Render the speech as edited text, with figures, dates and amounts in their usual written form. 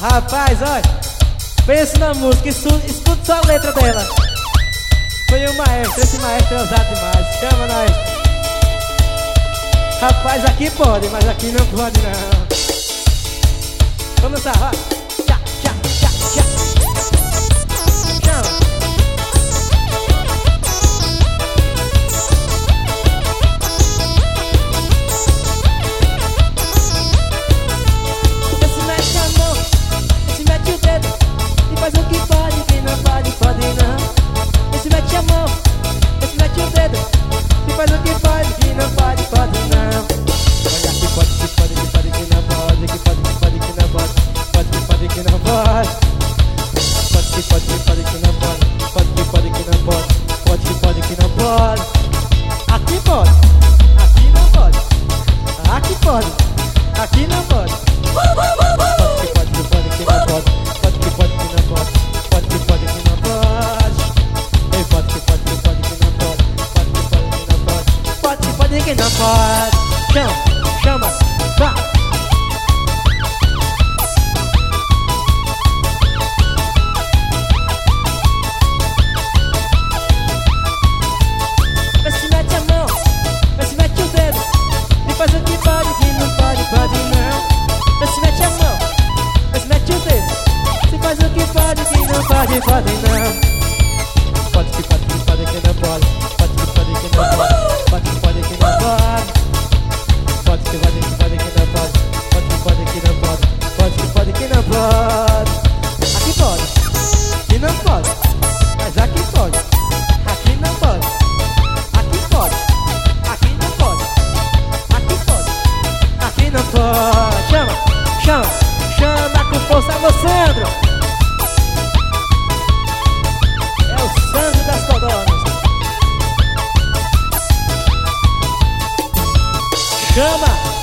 Rapaz, olha, pensa na música, escuta só a letra dela. Foi o maestro, esse maestro é ousado demais. Chama nós. Rapaz, aqui pode, mas aqui não pode não. Vamos lá, vai. Tchá, tchá, tchá, tchá. Chama. Esse mete a mão, esse mete o dedo e faz o que pode, quem não pode, pode não. Esse mete a mão, esse mete o dedo e faz o que pode, quem não pode, pode não. Olha que pode, que pode, que pode, que não pode, que pode, que pode, que não pode, pode, que pode, que não pode. Pode, que pode, que pode, que não pode, pode, que pode, que não pode, pode, que pode, que não pode. Aqui pode, aqui não pode, aqui pode, aqui não pode. Pode, que pode, que pode, que não pode, pode, que pode, que não pode, pode, que pode, que não pode. Ei, pode, que pode, que pode, que não pode, pode, que pode, que não pode, pode, que pode, que não pode. Chama, chama, vá. Vê se mete a mão, vê se mete o dedo e faz o que pode, que não pode, pode não. Vê se mete a mão, vê se mete o dedo se faz o que pode, que não pode, pode não. Pode, que pode, que pode, que não pode, pode, que pode, que não pode, pode, que pode, que não pode. Pode, que pode, que pode, que não pode, pode, que pode, que não pode, pode, que pode, que não pode. Aqui pode, aqui não pode, mas aqui pode, aqui não pode, aqui pode, aqui não pode, aqui pode, aqui não pode. Chama, chama, chama com força, alô Sandro. É o Sandro das Codonas. Chama.